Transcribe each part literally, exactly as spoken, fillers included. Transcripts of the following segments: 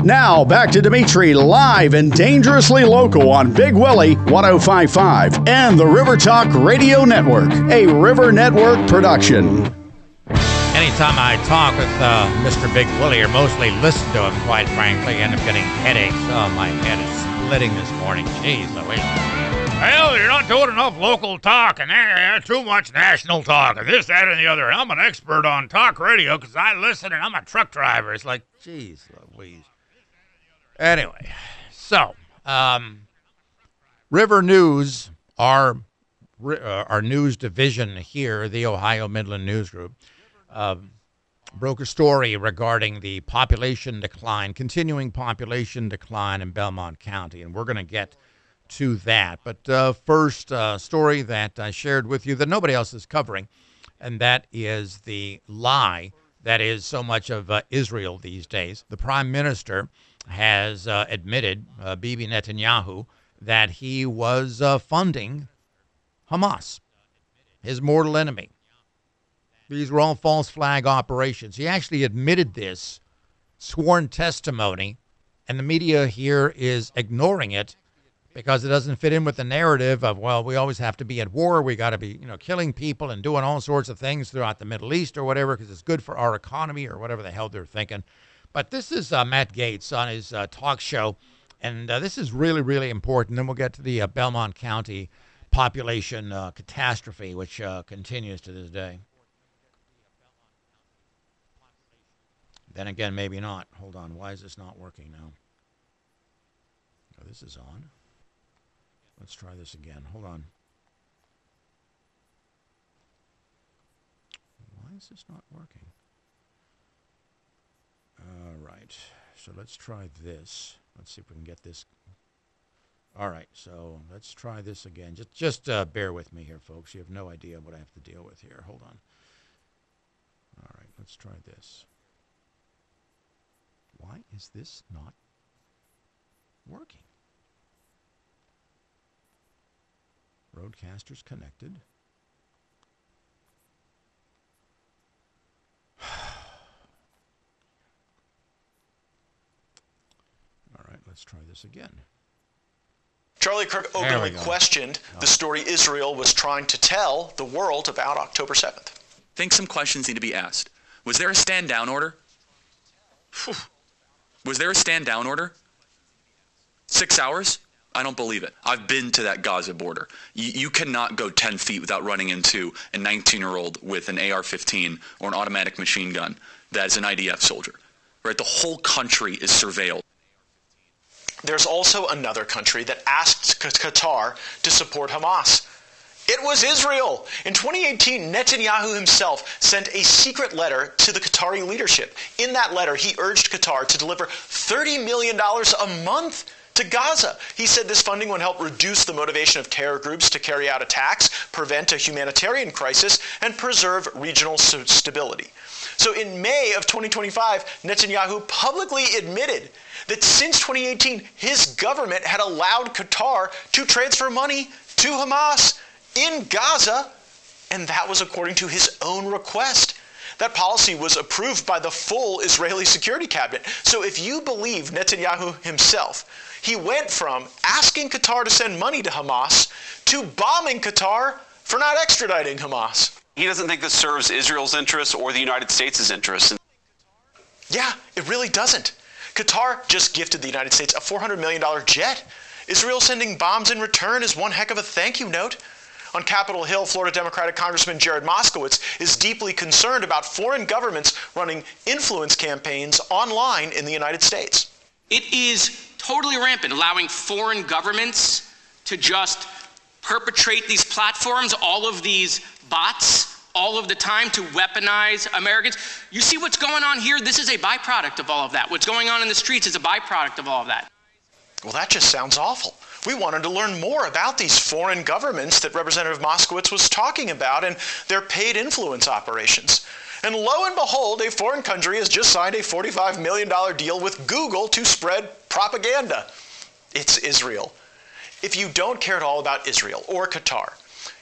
Now, back to Dimitri, live and dangerously local on Big Willie one oh five point five and the River Talk Radio Network, a River Network production. Anytime I talk with uh, Mister Big Willie, or mostly listen to him, quite frankly, I end up getting headaches. Oh, my head is splitting this morning. Jeez Louise. Well, you're not doing enough local talk, and eh, too much national talk, and this, that, and the other. I'm an expert on talk radio because I listen, and I'm a truck driver. It's like, jeez Louise. Anyway, so, um, River News, our, uh, our news division here, the Ohio Midland News Group, uh, broke a story regarding the population decline, continuing population decline in Belmont County, and we're going to get to that. But uh, first uh, story that I shared with you that nobody else is covering, and that is the lie that is so much of uh, Israel these days. The Prime Minister has uh, admitted, uh, Bibi Netanyahu, that he was uh, funding Hamas, his mortal enemy. These were all false flag operations. He actually admitted this, sworn testimony, and the media here is ignoring it because it doesn't fit in with the narrative of, well, we always have to be at war. We got to be, you know, killing people and doing all sorts of things throughout the Middle East or whatever because it's good for our economy or whatever the hell they're thinking. But this is uh, Matt Gaetz on his uh, talk show, and uh, this is really, really important. Then we'll get to the uh, Belmont County population uh, catastrophe, which uh, continues to this day. Then again, maybe not. Hold on. Why is this not working now? Oh, this is on. Let's try this again. Hold on. Why is this not working? All right. So let's try this. Let's see if we can get this. All right. So let's try this again. Just, just uh, bear with me here, folks. You have no idea what I have to deal with here. Hold on. All right. Let's try this. Why is this not working? Roadcasters connected. All right, let's try this again. Charlie Kirk openly questioned oh. the story Israel was trying to tell the world about October seventh. I think some questions need to be asked. Was there a stand-down order? Whew. Was there a stand-down order? Six hours? I don't believe it. I've been to that Gaza border. You, you cannot go ten feet without running into a nineteen-year-old with an A R fifteen or an automatic machine gun that is an I D F soldier. Right? The whole country is surveilled. There's also another country that asked Qatar to support Hamas. It was Israel. In twenty eighteen, Netanyahu himself sent a secret letter to the Qatari leadership. In that letter, he urged Qatar to deliver thirty million dollars a month to Gaza. He said this funding would help reduce the motivation of terror groups to carry out attacks, prevent a humanitarian crisis, and preserve regional stability. So in May of twenty twenty-five, Netanyahu publicly admitted that since twenty eighteen, his government had allowed Qatar to transfer money to Hamas in Gaza, and that was according to his own request. That policy was approved by the full Israeli security cabinet. So if you believe Netanyahu himself, he went from asking Qatar to send money to Hamas to bombing Qatar for not extraditing Hamas. He doesn't think this serves Israel's interests or the United States' interests. Yeah, it really doesn't. Qatar just gifted the United States a four hundred million dollars jet. Israel sending bombs in return is one heck of a thank you note. On Capitol Hill, Florida Democratic Congressman Jared Moskowitz is deeply concerned about foreign governments running influence campaigns online in the United States. It is totally rampant, allowing foreign governments to just perpetrate these platforms, all of these bots, all of the time to weaponize Americans. You see what's going on here? This is a byproduct of all of that. What's going on in the streets is a byproduct of all of that. Well, that just sounds awful. We wanted to learn more about these foreign governments that Representative Moskowitz was talking about and their paid influence operations. And lo and behold, a foreign country has just signed a forty-five million dollars deal with Google to spread propaganda. It's Israel. If you don't care at all about Israel or Qatar,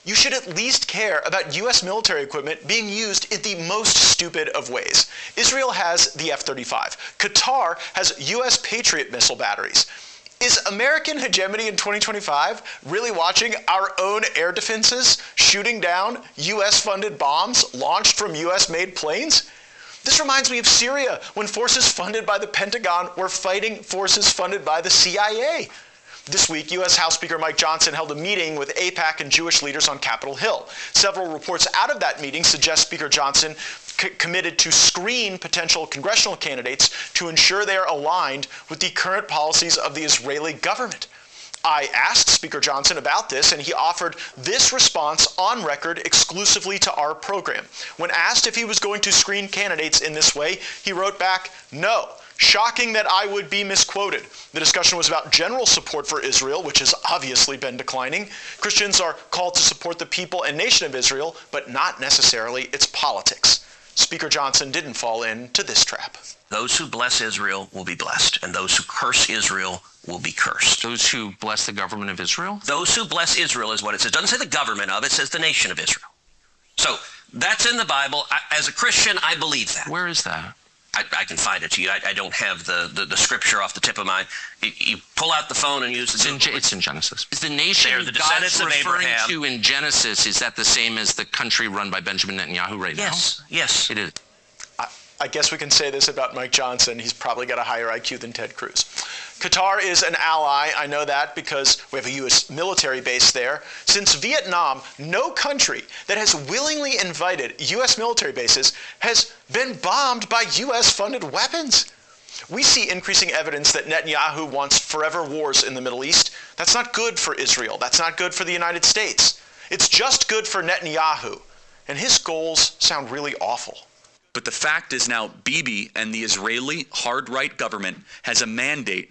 you should at least care about U S military equipment being used in the most stupid of ways. Israel has the F thirty-five. Qatar has U S Patriot missile batteries. Is American hegemony in twenty twenty-five really watching our own air defenses shooting down U S-funded bombs launched from U S-made planes? This reminds me of Syria, when forces funded by the Pentagon were fighting forces funded by the C I A. This week, U S House Speaker Mike Johnson held a meeting with AIPAC and Jewish leaders on Capitol Hill. Several reports out of that meeting suggest Speaker Johnson c- committed to screen potential congressional candidates to ensure they are aligned with the current policies of the Israeli government. I asked Speaker Johnson about this, and he offered this response on record exclusively to our program. When asked if he was going to screen candidates in this way, he wrote back, "No. Shocking that I would be misquoted. The discussion was about general support for Israel, which has obviously been declining. Christians are called to support the people and nation of Israel, but not necessarily its politics." Speaker Johnson didn't fall into this trap. Those who bless Israel will be blessed, and those who curse Israel will be cursed. Those who bless the government of Israel? Those who bless Israel is what it says. It doesn't say the government of, it says the nation of Israel. So that's in the Bible. I, as a Christian, I believe that. Where is that? I, I can find it to you. I, I don't have the, the, the scripture off the tip of my... You, you pull out the phone and use the... It's in, it's in Genesis. Is the nation They're the descendants God's of referring Abraham. to in Genesis, is that the same as the country run by Benjamin Netanyahu right yes, now? Yes, yes. It is. I, I guess we can say this about Mike Johnson. He's probably got a higher I Q than Ted Cruz. Qatar is an ally. I know that because we have a U S military base there. Since Vietnam, no country that has willingly invited U S military bases has been bombed by U S-funded weapons. We see increasing evidence that Netanyahu wants forever wars in the Middle East. That's not good for Israel. That's not good for the United States. It's just good for Netanyahu. And his goals sound really awful. But the fact is now Bibi and the Israeli hard-right government has a mandate,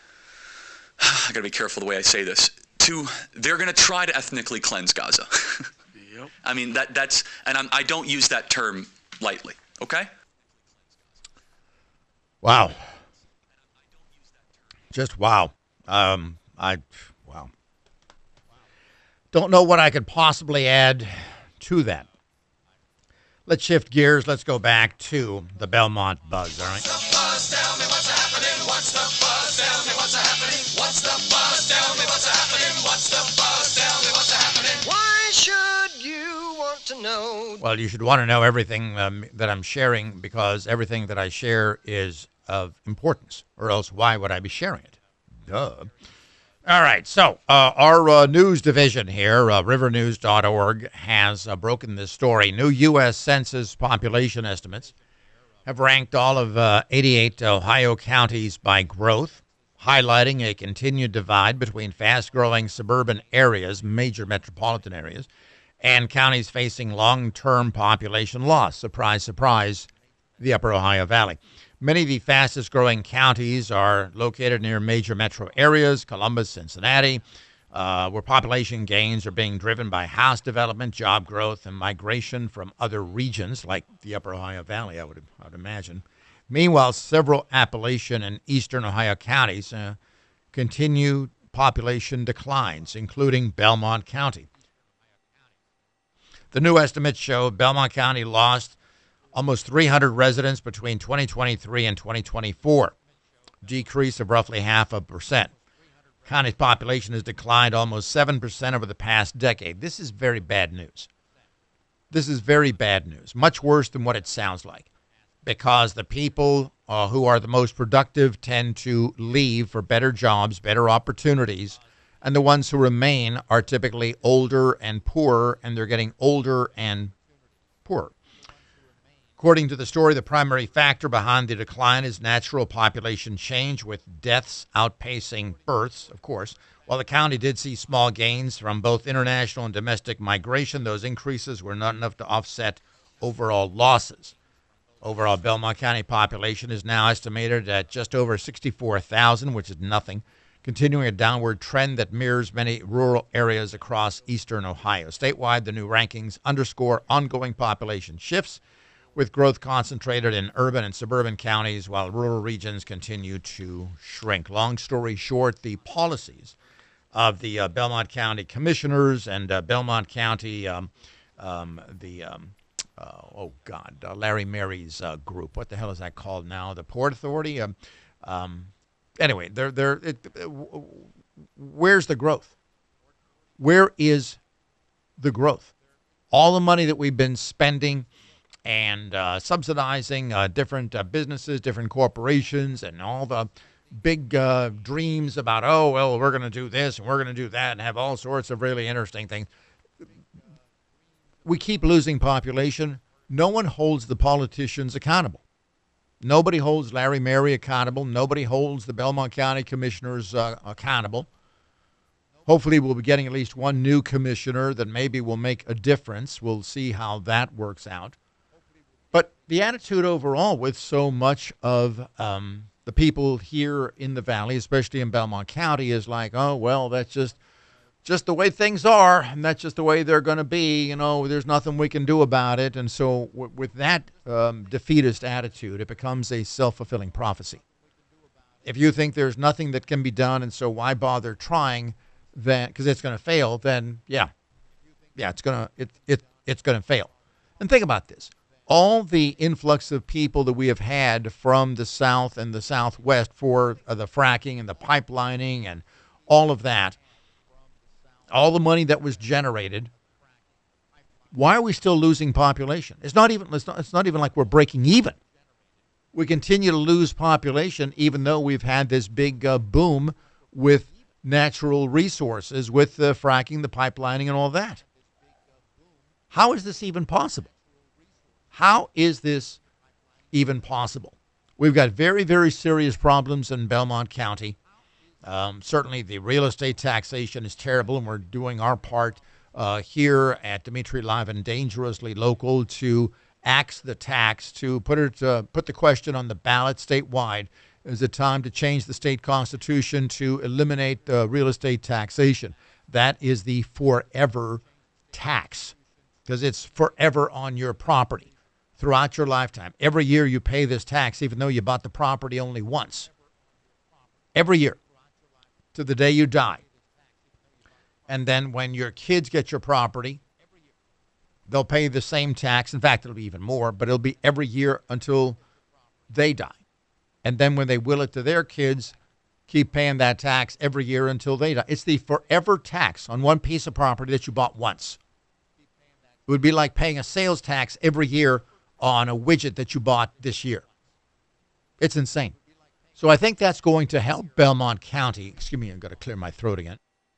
I gotta be careful the way I say this, to, they're gonna try to ethnically cleanse Gaza. Yep. I mean, that that's, and I'm, I don't use that term lightly, okay? Wow. Just wow. Um, I, wow. Don't know what I could possibly add to that. Let's shift gears. Let's go back to the Belmont buzz, all right? What's the buzz? Tell me what's happening. What's the buzz? Tell me what's happening. What's the buzz? Tell me what's happening. What's the buzz? Tell me what's happening. Why should you want to know? Well, you should want to know everything um, that I'm sharing, because everything that I share is of importance, or else why would I be sharing it? Duh. All right, so uh, our uh, news division here, uh, river news dot org, has uh, broken this story. New U S Census population estimates have ranked all of uh, eighty-eight Ohio counties by growth, highlighting a continued divide between fast-growing suburban areas, major metropolitan areas, and counties facing long-term population loss. Surprise, surprise, the Upper Ohio Valley. Many of the fastest-growing counties are located near major metro areas, Columbus, Cincinnati, uh, where population gains are being driven by house development, job growth, and migration from other regions like the Upper Ohio Valley, I would, I would imagine. Meanwhile, several Appalachian and eastern Ohio counties uh, continue population declines, including Belmont County. The new estimates show Belmont County lost almost three hundred residents between twenty twenty-three and twenty twenty-four, decrease of roughly half a percent. County's population has declined almost seven percent over the past decade. This is very bad news. This is very bad news, much worse than what it sounds like, because the people uh, who are the most productive tend to leave for better jobs, better opportunities, and the ones who remain are typically older and poorer, and they're getting older and poorer. According to the story, the primary factor behind the decline is natural population change, with deaths outpacing births, of course. While the county did see small gains from both international and domestic migration, those increases were not enough to offset overall losses. Overall, Belmont County population is now estimated at just over sixty-four thousand, which is nothing, continuing a downward trend that mirrors many rural areas across eastern Ohio. Statewide, the new rankings underscore ongoing population shifts, with growth concentrated in urban and suburban counties while rural regions continue to shrink. Long story short, the policies of the uh, Belmont County Commissioners and uh, Belmont County, um, um, the, um, uh, oh, God, uh, Larry Mary's uh, group. What the hell is that called now? The Port Authority? Um, um, anyway, they're, they're, it, uh, where's the growth? Where is the growth? All the money that we've been spending and uh, subsidizing uh, different uh, businesses, different corporations, and all the big uh, dreams about, oh, well, we're going to do this and we're going to do that and have all sorts of really interesting things. We keep losing population. No one holds the politicians accountable. Nobody holds Larry Mary accountable. Nobody holds the Belmont County Commissioners uh, accountable. Hopefully we'll be getting at least one new commissioner that maybe will make a difference. We'll see how that works out. But the attitude overall with so much of um, the people here in the Valley, especially in Belmont County, is like, oh, well, that's just just the way things are, and that's just the way they're going to be. You know, there's nothing we can do about it. And so w- with that um, defeatist attitude, it becomes a self-fulfilling prophecy. If you think there's nothing that can be done, and so why bother trying, then because it's going to fail, then yeah, yeah, it's going to it it it's going to fail. And think about this. All the influx of people that we have had from the South and the Southwest for uh, the fracking and the pipelining and all of that, all the money that was generated, why are we still losing population? It's not even it's not, it's not even like we're breaking even. We continue to lose population even though we've had this big uh, boom with natural resources, with the fracking, the pipelining, and all that. How is this even possible? How is this even possible? We've got very, very serious problems in Belmont County. Um, certainly the real estate taxation is terrible, and we're doing our part uh, here at Dimitri Live and Dangerously Local to axe the tax, to put it, uh, put the question on the ballot statewide. Is it time to change the state constitution to eliminate uh, real estate taxation? That is the forever tax, because it's forever on your property. Throughout your lifetime. Every year you pay this tax, even though you bought the property only once. Every year. To the day you die. And then when your kids get your property, they'll pay the same tax. In fact, it'll be even more, but it'll be every year until they die. And then when they will it to their kids, keep paying that tax every year until they die. It's the forever tax on one piece of property that you bought once. It would be like paying a sales tax every year on a widget that you bought this year. It's insane. So I think that's going to help Belmont County. Excuse me, I've got to clear my throat again.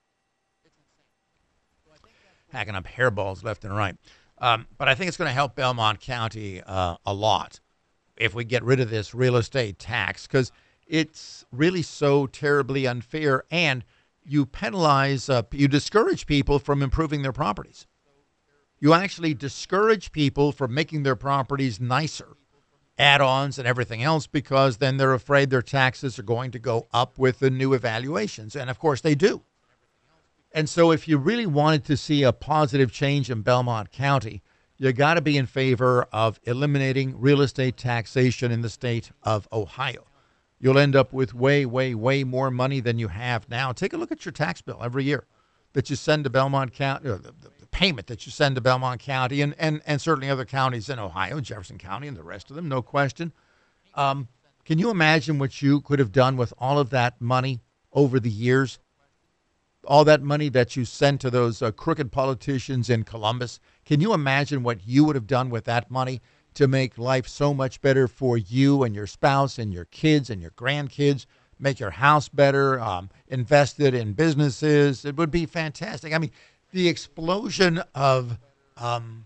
Hacking up hairballs left and right. Um, but I think it's going to help Belmont County uh, a lot if we get rid of this real estate tax, because it's really so terribly unfair, and you penalize, uh, you discourage people from improving their properties. You actually discourage people from making their properties nicer, add-ons and everything else, because then they're afraid their taxes are going to go up with the new evaluations. And, of course, they do. And so if you really wanted to see a positive change in Belmont County, you got to be in favor of eliminating real estate taxation in the state of Ohio. You'll end up with way, way, way more money than you have now. Take a look at your tax bill every year that you send to Belmont County, or the, the payment that you send to Belmont County, and, and, and certainly other counties in Ohio, Jefferson County and the rest of them, no question. Um, can you imagine what you could have done with all of that money over the years? All that money that you sent to those uh, crooked politicians in Columbus. Can you imagine what you would have done with that money to make life so much better for you and your spouse and your kids and your grandkids, make your house better, um, invested in businesses? It would be fantastic. I mean, the explosion of um,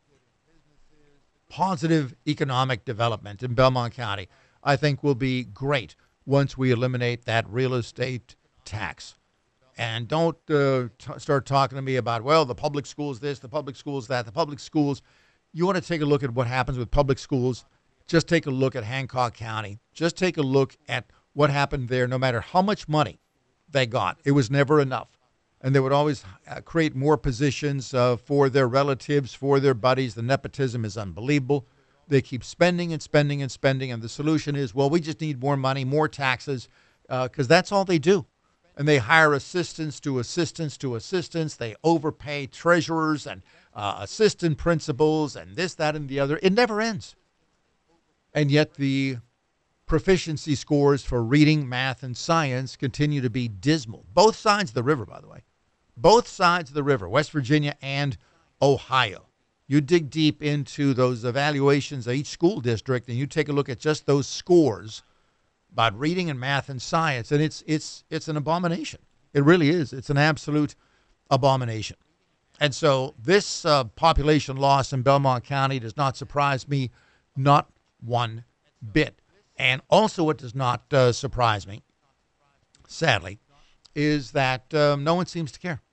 positive economic development in Belmont County, I think, will be great once we eliminate that real estate tax. And don't uh, t- start talking to me about, well, the public schools this, the public schools that, the public schools. You want to take a look at what happens with public schools. Just take a look at Hancock County. Just take a look at what happened there. No matter how much money they got, it was never enough. And they would always uh, create more positions uh, for their relatives, for their buddies. The nepotism is unbelievable. They keep spending and spending and spending. And the solution is, well, we just need more money, more taxes, because uh, that's all they do. and they hire assistants to assistants to assistants. They overpay treasurers and uh, assistant principals and this, that, and the other. It never ends. And yet the proficiency scores for reading, math, and science continue to be dismal. Both sides of the river, by the way. Both sides of the river, West Virginia and Ohio. You dig deep into those evaluations of each school district, and you take a look at just those scores about reading and math and science, and it's it's it's an abomination. It really is. It's an absolute abomination. And so this uh, population loss in Belmont County does not surprise me, not one bit. And also what does not uh, surprise me, sadly, is that um, no one seems to care.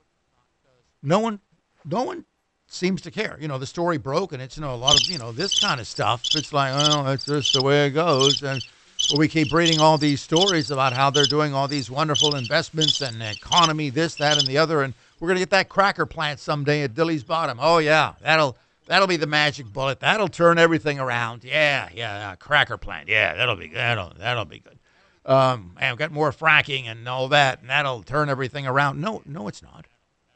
No one, no one seems to care. You know, the story broke, and it's, you know, a lot of, you know, this kind of stuff. It's like, oh, that's just the way it goes. And we keep reading all these stories about how they're doing all these wonderful investments and economy, this, that, and the other. And we're going to get that cracker plant someday at Dilly's Bottom. Oh, yeah, that'll that'll be the magic bullet. That'll turn everything around. Yeah, yeah, uh, cracker plant. Yeah, that'll be that'll that'll be good. Um, and we've got more fracking and all that, and that'll turn everything around. No, no, it's not.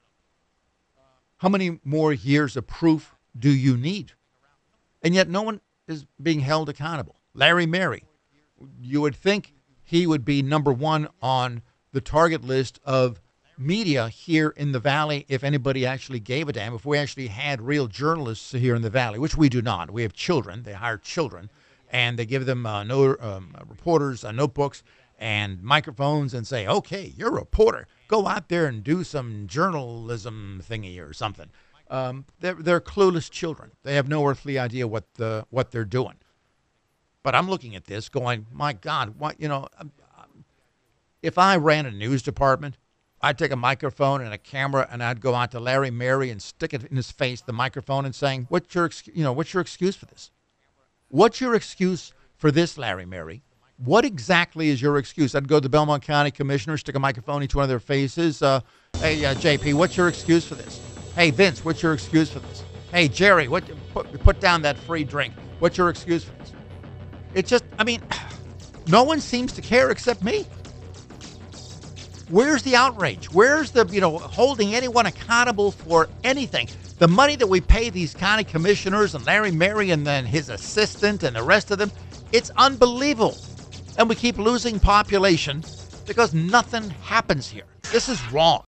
How many more years of proof do you need? And yet no one is being held accountable. Larry Mary, you would think he would be number one on the target list of media here in the Valley if anybody actually gave a damn, if we actually had real journalists here in the Valley, which we do not. We have children. They hire children, and they give them uh, no, um, reporters, uh, notebooks, and microphones and say, okay, you're a reporter. Go out there and do some journalism thingy or something. Um, they're, they're clueless children. They have no earthly idea what the what they're doing. But I'm looking at this going, my God, what, you know, if I ran a news department, I'd take a microphone and a camera and I'd go out to Larry Mary and stick it in his face, the microphone, and saying, what's your, you know, what's your excuse for this? What's your excuse for this, Larry Mary? What exactly is your excuse? I'd go to the Belmont County Commissioner, stick a microphone in each one of their faces. Uh, hey, uh, J P, what's your excuse for this? Hey, Vince, what's your excuse for this? Hey, Jerry, what? Put, put down that free drink. What's your excuse for this? It's just, I mean, no one seems to care except me. Where's the outrage? Where's the, you know, holding anyone accountable for anything? The money that we pay these county commissioners and Larry Mary and then his assistant and the rest of them, it's unbelievable. And we keep losing population because nothing happens here. This is wrong.